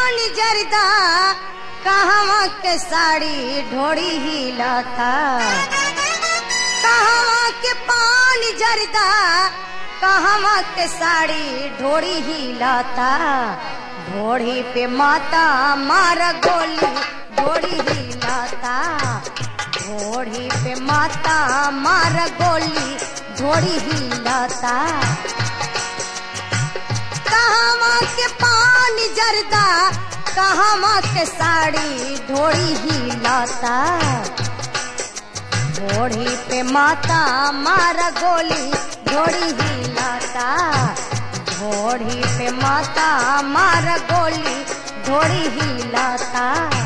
पानी जरदा कहवा के साड़ी ढोड़ी हिलता कहवा के पानी जरदा कहवा के साड़ी ढोड़ी हिलता ढोड़ी पे माता मार गोली ढोड़ी हिलता ढोड़ी पे माता मार गोली ढोड़ी हिलता कहवा के पानी जरदा कहवा के साड़ी ढोड़ी हिलता ढोड़ी पे माता मार गोली ढोड़ी हिलता ढोड़ी पे माता मार गोली ढोड़ी हिलता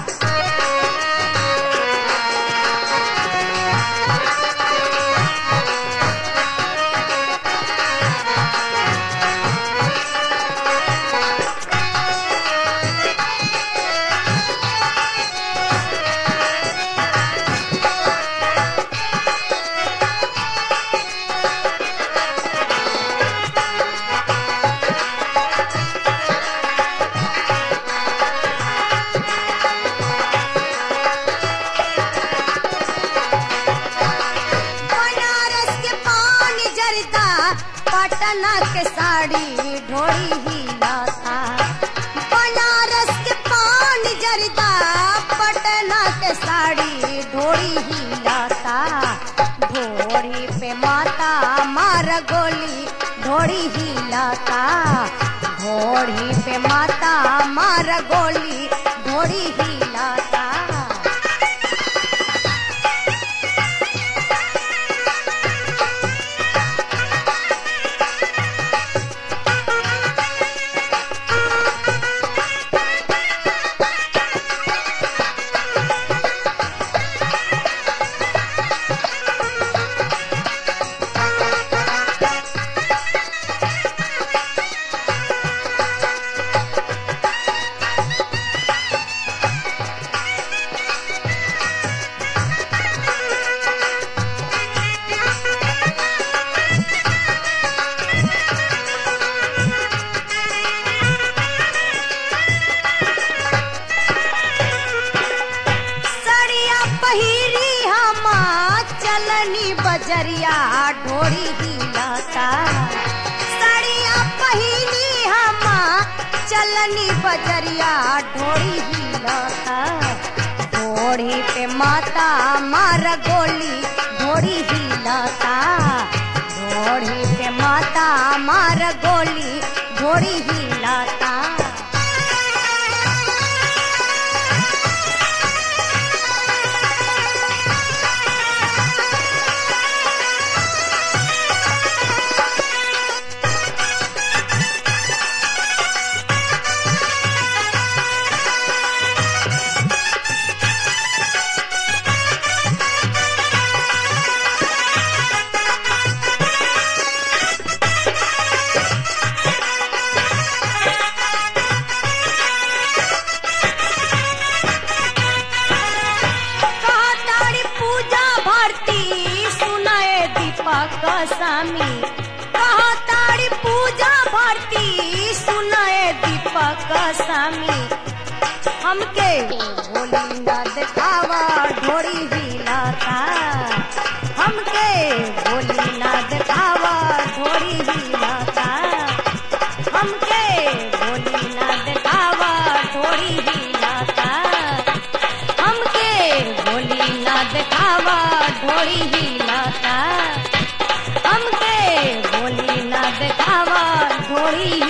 पटना के साड़ी ढोड़ी हिलता बनारस के पानी जरदा पटना के साड़ी ढोड़ी हिलता ढोड़ी पे माता मार गोली ढोड़ी हिलता ढोड़ी पे माता मार गोली ढोड़ी हिलता चलनी बजरिया ढोड़ी हिलता साड़िया पहिनी हमा चलनी बजरिया ढोड़ी हिलता ढोड़ी पे माता मार गोली ढोड़ी हिलता ढोड़ी पे माता मार गोली ढोड़ी हिलता स्वामी कहा तारी पूजा भारती सुनाए दीपक स्वामी हमके बोली ना दिखावा ढोड़ी हिलता हमके बोली ना दिखावा ढोड़ी हिलता हमके बोली ना दिखावा ढोड़ी हिलता हमके बोली ना दिखावा ढोड़ी हिलता हमके बोली ना दिखावा ढोड़ी